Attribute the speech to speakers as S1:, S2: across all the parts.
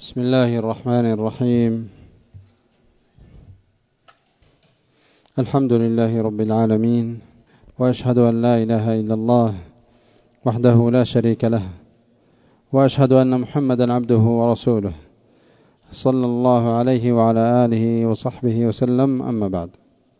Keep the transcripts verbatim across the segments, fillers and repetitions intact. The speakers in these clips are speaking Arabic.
S1: بسم الله الرحمن الرحيم. الحمد لله رب العالمين، وأشهد أن لا إله إلا الله وحده لا شريك له، وأشهد أن محمدا عبده ورسوله صلى الله عليه وعلى آله وصحبه وسلم. أما بعد،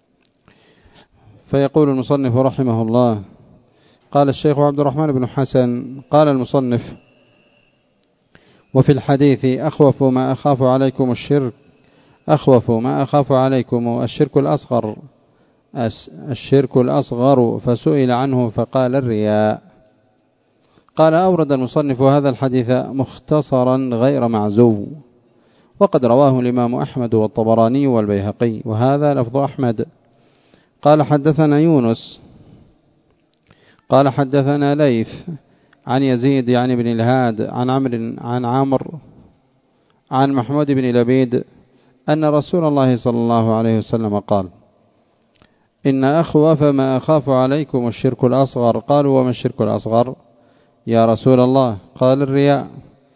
S1: فيقول المصنف رحمه الله: قال الشيخ عبد الرحمن بن حسن قال المصنف: وفي الحديث أخوف ما أخاف عليكم الشرك أخوف ما أخاف عليكم الشرك الأصغر الشرك الأصغر فسئل عنه فقال الرياء. قال: أورد المصنف هذا الحديث مختصرا غير معزو، وقد رواه الإمام أحمد والطبراني والبيهقي، وهذا لفظ أحمد. قال: حدثنا يونس قال حدثنا ليث عن يزيد يعني بن الهاد عن عمرو عن عمرو عن محمود بن لبيد أن رسول الله صلى الله عليه وسلم قال: إن أخوف ما أخاف عليكم الشرك الأصغر. قالوا: وما الشرك الأصغر يا رسول الله؟ قال: الرياء.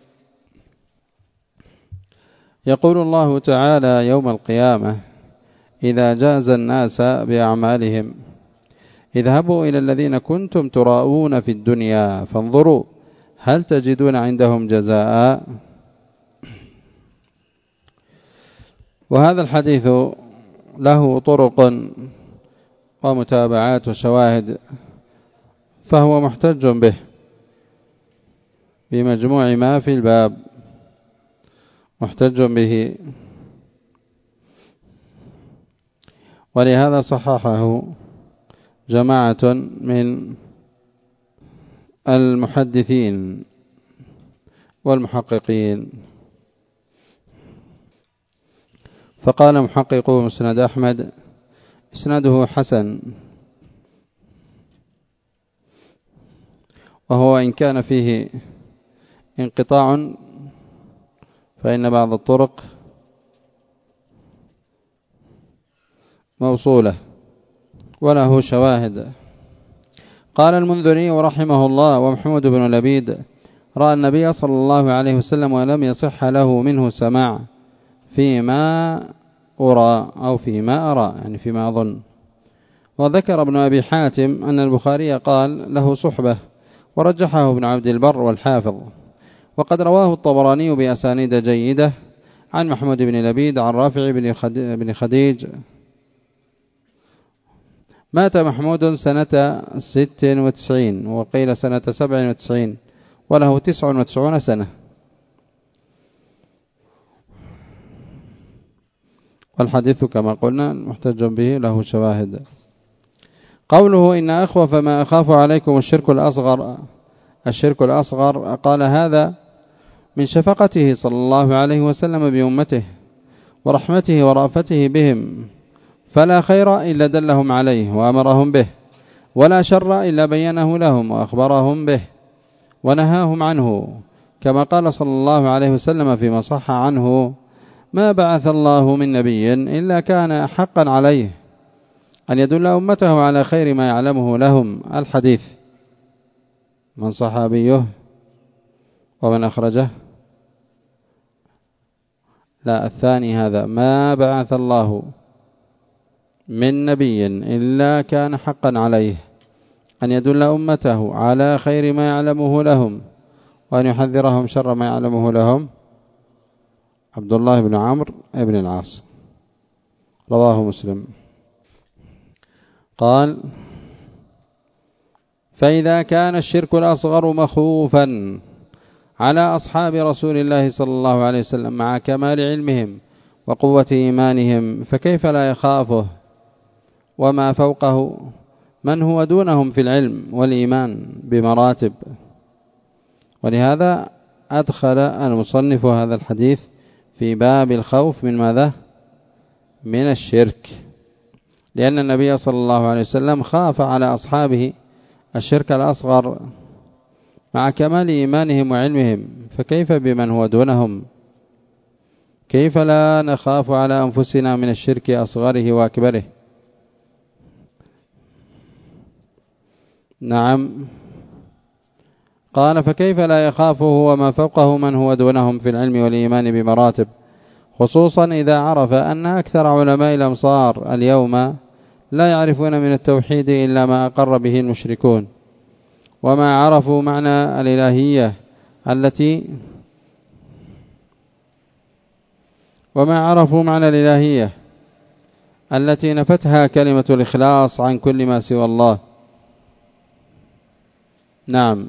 S1: يقول الله تعالى يوم القيامة: إذا جاز الناس بأعمالهم اذهبوا إلى الذين كنتم تراءون في الدنيا فانظروا هل تجدون عندهم جزاء. وهذا الحديث له طرق ومتابعات وشواهد، فهو محتج به بمجموع ما في الباب، محتج به، ولهذا صححه جماعة من المحدثين والمحققين. فقال محققو مسند أحمد: إسناده حسن، وهو إن كان فيه انقطاع فإن بعض الطرق موصولة وله شواهد. قال المنذري رحمه الله: ومحمود بن لبيد رأى النبي صلى الله عليه وسلم ولم يصح له منه سماع فيما أرى أو فيما أرى، يعني فيما أظن. وذكر ابن أبي حاتم أن البخاري قال له صحبة، ورجحه ابن عبد البر والحافظ. وقد رواه الطبراني بأسانيد جيدة عن محمود بن لبيد عن رافع بن خديج. مات محمود سنة ست وتسعين، وقيل سنة سبع وتسعين، وله تسع وتسعون سنة. والحديث كما قلنا محتج به، له شواهد. قوله: إن أخوف ما أخاف عليكم الشرك الأصغر الشرك الأصغر قال: هذا من شفقته صلى الله عليه وسلم بأمته ورحمته ورأفته بهم، فلا خير إلا دلهم عليه وأمرهم به، ولا شر إلا بينه لهم وأخبرهم به ونهاهم عنه، كما قال صلى الله عليه وسلم فيما صح عنه: ما بعث الله من نبي إلا كان حقا عليه أن يدل أمته على خير ما يعلمه لهم. الحديث. من صحابيه ومن أخرجه؟ لا، الثاني هذا: ما بعث الله من نبي إلا كان حقا عليه أن يدل أمته على خير ما يعلمه لهم وأن يحذرهم شر ما يعلمه لهم. عبد الله بن عمرو بن العاص، رواه مسلم. قال: فإذا كان الشرك الأصغر مخوفا على أصحاب رسول الله صلى الله عليه وسلم مع كمال علمهم وقوة إيمانهم، فكيف لا يخافه وما فوقه من هو دونهم في العلم والإيمان بمراتب؟ ولهذا أدخل المصنف هذا الحديث في باب الخوف من ماذا؟ من الشرك، لأن النبي صلى الله عليه وسلم خاف على أصحابه الشرك الأصغر مع كمال إيمانهم وعلمهم، فكيف بمن هو دونهم؟ كيف لا نخاف على أنفسنا من الشرك أصغره وأكبره؟ نعم. قال فكيف لا يخافه وما فوقه من هو دونهم في العلم والإيمان بمراتب، خصوصا إذا عرف أن أكثر علماء الأمصار اليوم لا يعرفون من التوحيد إلا ما أقر به المشركون، وما عرفوا معنى الإلهية التي وما عرفوا معنى الإلهية التي نفتها كلمة الإخلاص عن كل ما سوى الله. نعم.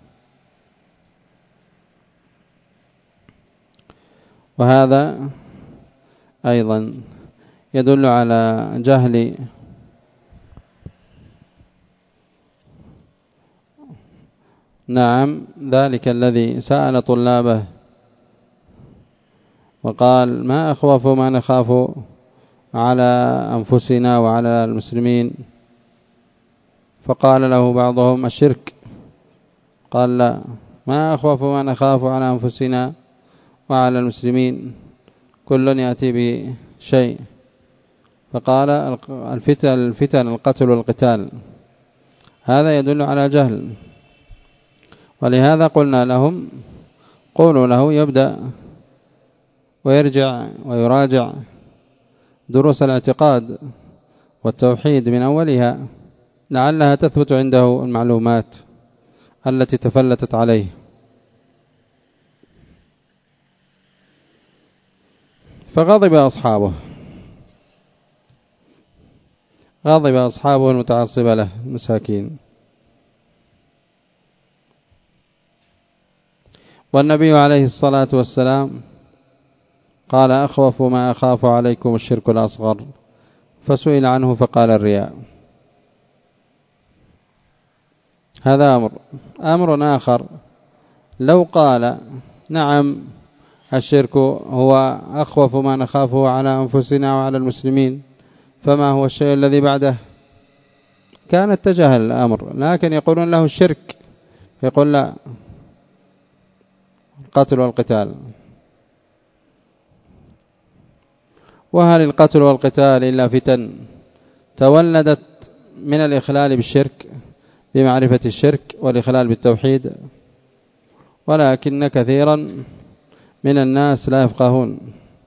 S1: وهذا أيضا يدل على جهل نعم ذلك الذي سأل طلابه وقال ما أخوف ما نخاف على أنفسنا وعلى المسلمين، فقال له بعضهم الشرك، قال لا، ما أخوف ما نخاف على أنفسنا وعلى المسلمين كل يأتي بشيء، فقال الفتن الفتن القتل والقتال. هذا يدل على جهل، ولهذا قلنا لهم قولوا له يبدأ ويرجع ويراجع دروس الاعتقاد والتوحيد من أولها لعلها تثبت عنده المعلومات التي تفلتت عليه. فغضب أصحابه غضب أصحابه المتعصبة له مساكين. والنبي عليه الصلاة والسلام قال أخوف ما أخاف عليكم الشرك الأصغر، فسئل عنه فقال الرياء. هذا أمر أمر آخر لو قال نعم الشرك هو أخوف ما نخافه على أنفسنا وعلى المسلمين، فما هو الشيء الذي بعده؟ كان اتجاه الأمر، لكن يقولون له الشرك، يقول لا، القتل والقتال. وهل القتل والقتال إلا فتن تولدت من الإخلال بالشرك بمعرفة الشرك والإخلال بالتوحيد؟ ولكن كثيرا من الناس لا يفقهون.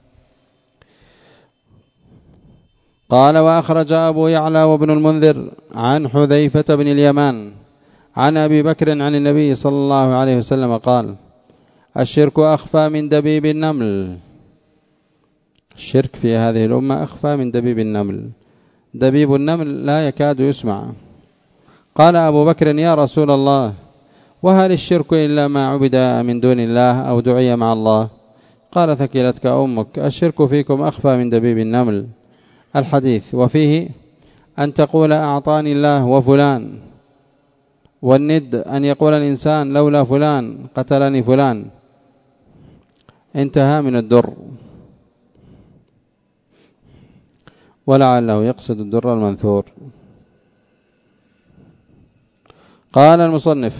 S1: قال وأخرج أبو يعلى وابن المنذر عن حذيفة بن اليمان عن أبي بكر عن النبي صلى الله عليه وسلم قال الشرك أخفى من دبيب النمل. الشرك في هذه الأمة أخفى من دبيب النمل، دبيب النمل لا يكاد يسمع. قال أبو بكر يا رسول الله وهل الشرك إلا ما عبد من دون الله أو دعي مع الله؟ قال ثكلتك أمك، الشرك فيكم أخفى من دبيب النمل. الحديث وفيه أن تقول أعطاني الله وفلان، والند أن يقول الإنسان لولا فلان قتلني فلان. انتهى من الدر، ولعله يقصد الدر المنثور. قال المصنف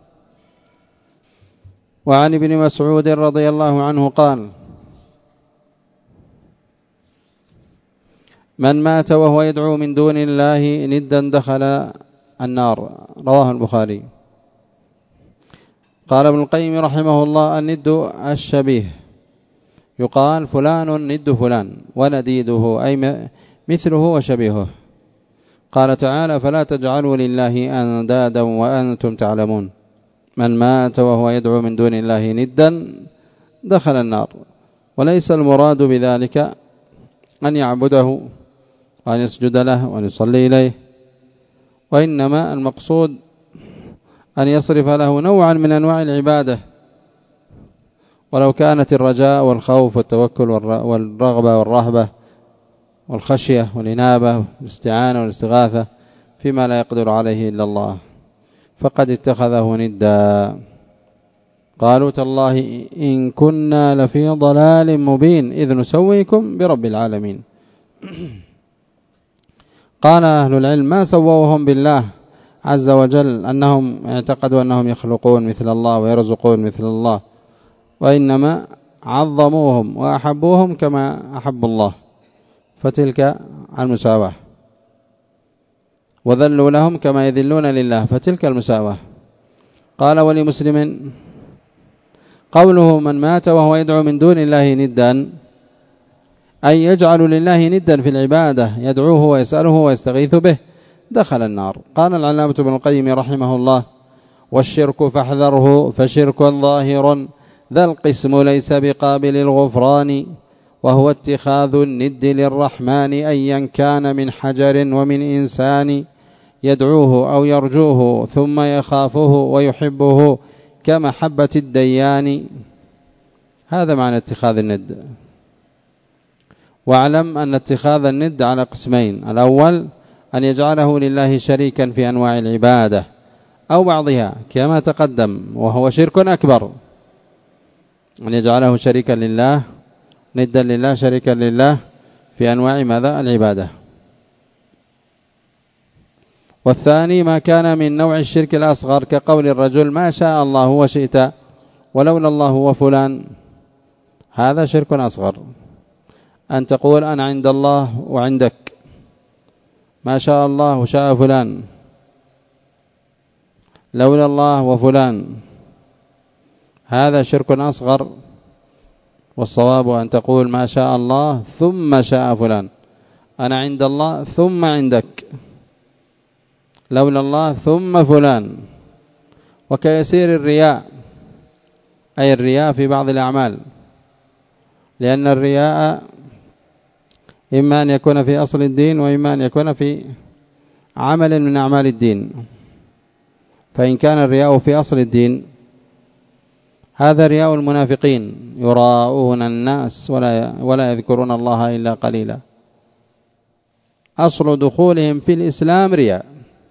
S1: وعن ابن مسعود رضي الله عنه قال من مات وهو يدعو من دون الله ندا دخل النار، رواه البخاري. قال ابن القيم رحمه الله الند الشبيه، يقال فلان ند فلان ونديده أي مثله وشبيهه. قال تعالى فلا تجعلوا لله أندادا وأنتم تعلمون. من مات وهو يدعو من دون الله ندا دخل النار، وليس المراد بذلك أن يعبده وأن يسجد له وأن يصلي إليه، وإنما المقصود أن يصرف له نوعا من أنواع العبادة، ولو كانت الرجاء والخوف والتوكل والرغبة والرهبة والخشية والإنابة والاستعانة والاستغاثة فيما لا يقدر عليه إلا الله، فقد اتخذه ندا. قالوا تالله إن كنا لفي ضلال مبين إذ نسويكم برب العالمين. قال أهل العلم ما سووهم بالله عز وجل أنهم اعتقدوا أنهم يخلقون مثل الله ويرزقون مثل الله، وإنما عظموهم وأحبوهم كما أحب الله، فتلك المساواة، وذلوا لهم كما يذلون لله، فتلك المساواة. قال ولمسلم قوله من مات وهو يدعو من دون الله ندا أي يجعل لله ندا في العبادة يدعوه ويسأله ويستغيث به دخل النار. قال العلامة ابن القيم رحمه الله والشرك فاحذره فشرك ظاهر ذا القسم ليس بقابل الغفران وهو اتخاذ الند للرحمن أيا كان من حجر ومن إنسان يدعوه أو يرجوه ثم يخافه ويحبه كمحبة الديان. هذا معنى اتخاذ الند. واعلم أن اتخاذ الند على قسمين: الأول أن يجعله لله شريكا في أنواع العبادة أو بعضها كما تقدم وهو شرك أكبر، أن يجعله شريكا لله ندا لله شريكا لله في أنواع ماذا؟ العبادة. والثاني ما كان من نوع الشرك الأصغر كقول الرجل ما شاء الله وشئت ولولا الله وفلان، هذا شرك أصغر. أن تقول أنا عند الله وعندك، ما شاء الله وشاء فلان لولا الله وفلان، هذا شرك أصغر. والصواب أن تقول ما شاء الله ثم شاء فلان، أنا عند الله ثم عندك، لولا الله ثم فلان. وكيسير الرياء، أي الرياء في بعض الأعمال، لأن الرياء إما أن يكون في أصل الدين وإما أن يكون في عمل من أعمال الدين. فإن كان الرياء في أصل الدين هذا رياء المنافقين، يراءون الناس ولا ولا يذكرون الله إلا قليلا. أصل دخولهم في الإسلام رياء،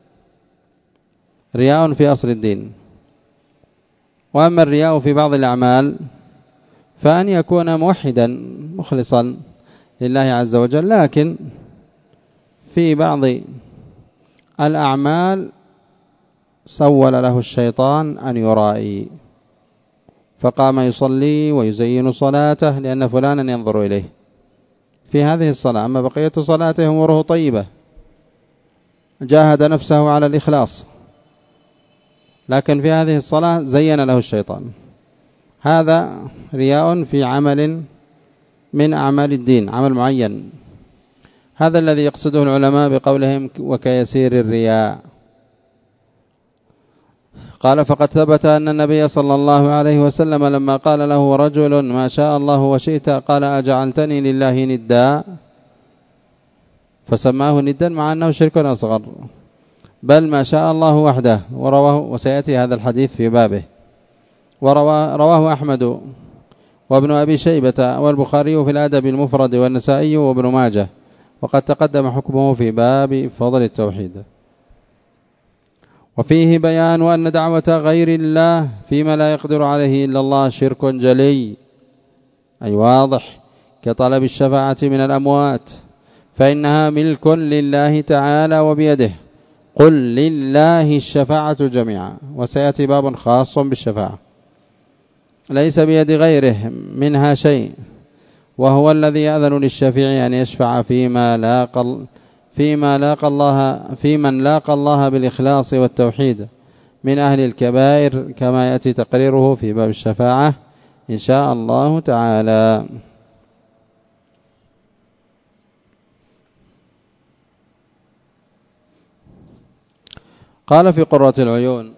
S1: رياء في أصل الدين. وأما الرياء في بعض الأعمال فأن يكون موحدا مخلصا لله عز وجل، لكن في بعض الأعمال سول له الشيطان أن يرائي، فقام يصلي ويزين صلاته لأن فلانا ينظر إليه في هذه الصلاة، أما بقية صلاته أموره طيبة، جاهد نفسه على الإخلاص، لكن في هذه الصلاة زين له الشيطان. هذا رياء في عمل من أعمال الدين، عمل معين. هذا الذي يقصده العلماء بقولهم وكيسير الرياء. قال فقد ثبت أن النبي صلى الله عليه وسلم لما قال له رجل ما شاء الله وشئت قال أجعلتني لله ندا، فسماه ندا مع أنه شرك أصغر، بل ما شاء الله وحده. ورواه، وسيأتي هذا الحديث في بابه، ورواه أحمد وابن أبي شيبة والبخاري في الأدب المفرد والنسائي وابن ماجه، وقد تقدم حكمه في باب فضل التوحيد. وفيه بيان أن دعوة غير الله فيما لا يقدر عليه إلا الله شرك جلي، أي واضح، كطلب الشفاعة من الأموات، فإنها ملك لله تعالى وبيده. قل لله الشفاعة جميعا، وسيأتي باب خاص بالشفاعة، ليس بيد غيره منها شيء، وهو الذي يأذن للشفيع أن يشفع فيما لاقى فيما لاقى الله في من لاقى الله بالإخلاص والتوحيد من أهل الكبائر، كما يأتي تقريره في باب الشفاعة إن شاء الله تعالى. قال في قرة العيون: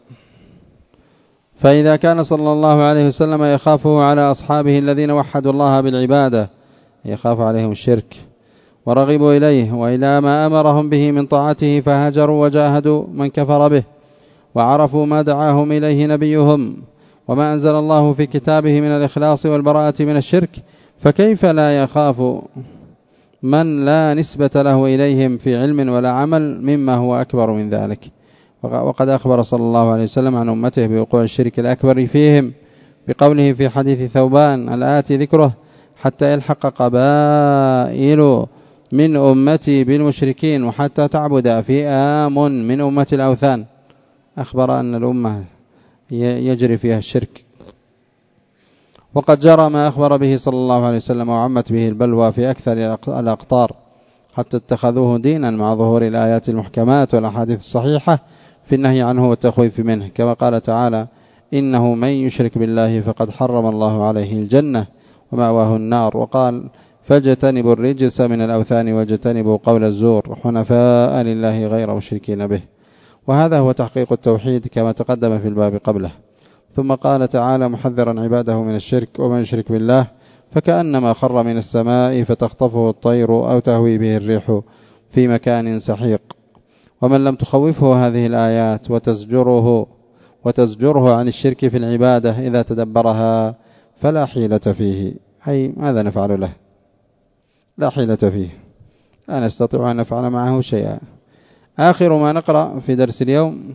S1: فإذا كان صلى الله عليه وسلم يخافه على أصحابه الذين وحدوا الله بالعبادة، يخاف عليهم الشرك ورغبوا إليه وإلى ما أمرهم به من طاعته، فهاجروا وجاهدوا من كفر به، وعرفوا ما دعاهم إليه نبيهم وما أنزل الله في كتابه من الإخلاص والبراءة من الشرك، فكيف لا يخاف من لا نسبة له إليهم في علم ولا عمل مما هو أكبر من ذلك. وقد أخبر صلى الله عليه وسلم عن أمته بوقوع الشرك الأكبر فيهم بقوله في حديث ثوبان الآتي ذكره: حتى يلحق قبائل من أمتي بالمشركين وحتى تعبد فئام من أمة الأوثان. أخبر أن الأمة يجري فيها الشرك، وقد جرى ما أخبر به صلى الله عليه وسلم وعمت به البلوى في أكثر الأقطار، حتى اتخذوه دينا مع ظهور الآيات المحكمات والأحاديث الصحيحة في النهي عنه والتخويف منه، كما قال تعالى: إنه من يشرك بالله فقد حرم الله عليه الجنة ومأواه النار. وقال: فاجتنبوا الرجس من الأوثان واجتنبوا قول الزور حنفاء لله غير مشركين به. وهذا هو تحقيق التوحيد كما تقدم في الباب قبله. ثم قال تعالى محذرا عباده من الشرك: ومن يشرك بالله فكأنما خر من السماء فتخطفه الطير أو تهوي به الريح في مكان سحيق. ومن لم تخوفه هذه الآيات وتزجره وتزجره عن الشرك في العبادة إذا تدبرها فلا حيلة فيه، أي ماذا نفعل له؟ لا حيلة فيه، لا نستطيع أن نفعل معه شيئا. آخر ما نقرأ في درس اليوم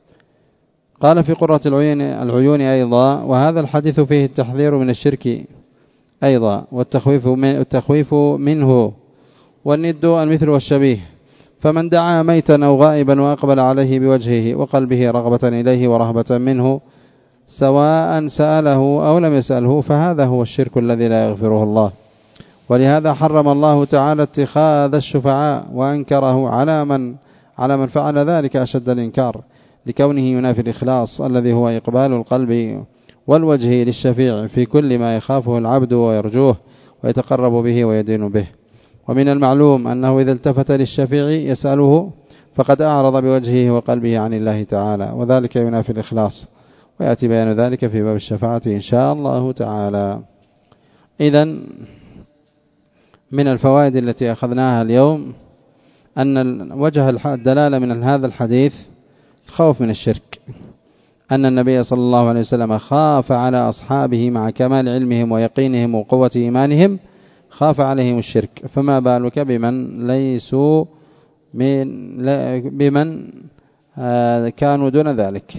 S1: قال في قرة العيون, العيون أيضا: وهذا الحديث فيه التحذير من الشرك أيضا والتخويف من التخويف منه، والند المثل والشبيه. فمن دعا ميتا أو غائبا وأقبل عليه بوجهه وقلبه رغبة إليه ورهبة منه سواء سأله أو لم يسأله فهذا هو الشرك الذي لا يغفره الله. ولهذا حرم الله تعالى اتخاذ الشفعاء وأنكره على من على من فعل ذلك أشد الإنكار، لكونه ينافي الإخلاص الذي هو إقبال القلب والوجه للشفيع في كل ما يخافه العبد ويرجوه ويتقرب به ويدين به. ومن المعلوم أنه إذا التفت للشفيع يسأله فقد أعرض بوجهه وقلبه عن الله تعالى، وذلك ينافي الإخلاص، ويأتي بيان ذلك في باب الشفاعة إن شاء الله تعالى. إذن من الفوائد التي أخذناها اليوم أن وجه الدلالة من هذا الحديث الخوف من الشرك، أن النبي صلى الله عليه وسلم خاف على أصحابه مع كمال علمهم ويقينهم وقوة إيمانهم، خاف عليهم الشرك، فما بالك بمن ليسوا من بمن كانوا دون ذلك،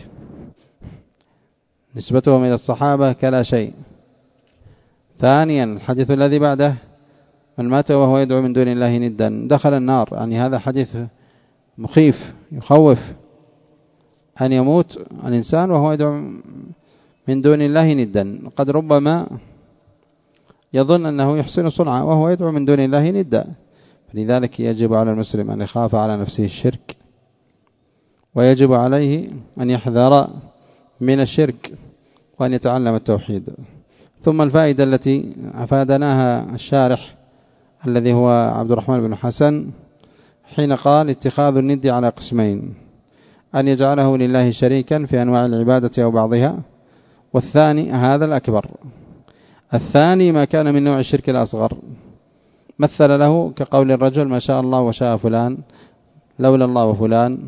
S1: نسبتهم إلى الصحابة كلا شيء. ثانيا الحديث الذي بعده: من مات وهو يدعو من دون الله ندا دخل النار. يعني هذا حديث مخيف يخوف، أن يموت الإنسان وهو يدعو من دون الله ندا، قد ربما يظن أنه يحسن صنعا وهو يدعو من دون الله ندا. فلذلك يجب على المسلم أن يخاف على نفسه الشرك، ويجب عليه أن يحذر من الشرك وأن يتعلم التوحيد. ثم الفائدة التي أفادناها الشارح الذي هو عبد الرحمن بن حسن حين قال: اتخاذ الند على قسمين: أن يجعله لله شريكا في أنواع العبادة أو بعضها، والثاني هذا الأكبر. الثاني ما كان من نوع الشرك الأصغر، مثل له كقول الرجل: ما شاء الله وشاء فلان لولا الله وفلان،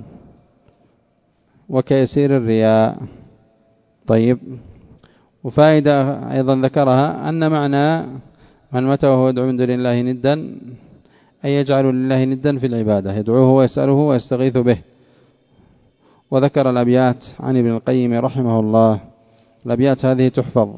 S1: وكيسير الرياء. طيب، وفائدة أيضا ذكرها أن معنى من مات وهو يدعو من دون الله ندا أي يجعل لله ندا في العبادة، يدعوه ويسأله ويستغيث به. وذكر الأبيات عن ابن القيم رحمه الله. الأبيات هذه تحفظ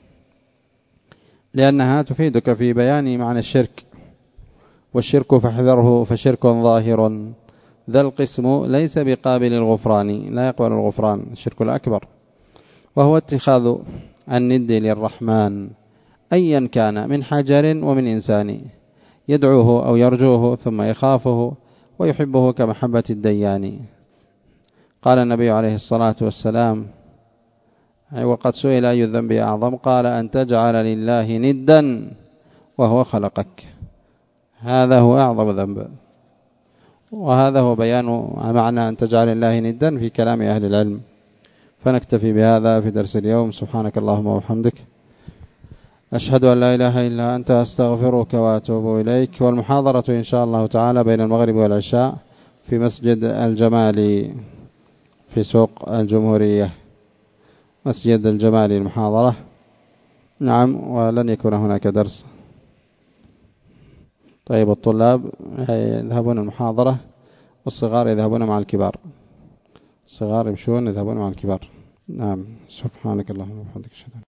S1: لأنها تفيدك في بيان معنى الشرك. والشرك فاحذره فشرك ظاهر ذا القسم ليس بقابل الغفران، لا يقبل الغفران، الشرك الأكبر، وهو اتخاذ الند للرحمن أيا كان من حجر ومن إنسان، يدعوه أو يرجوه ثم يخافه ويحبه كمحبة الديان. قال النبي عليه الصلاة والسلام: وقد سئل أي الذنب أعظم؟ قال: أن تجعل لله ندا وهو خلقك. هذا هو أعظم ذنب، وهذا هو بيان معنى أن تجعل لله ندا في كلام أهل العلم. فنكتفي بهذا في درس اليوم. سبحانك اللهم وبحمدك، أشهد أن لا إله إلا أنت، أستغفرك وأتوب إليك. والمحاضرة إن شاء الله تعالى بين المغرب والعشاء في مسجد الجمالي في سوق الجمهورية، مسجد الجمالي المحاضرة. نعم، ولن يكون هناك درس. طيب، الطلاب يذهبون المحاضرة والصغار يذهبون مع الكبار، الصغار يمشون يذهبون مع الكبار. نعم، سبحانك اللهم وبحمدك.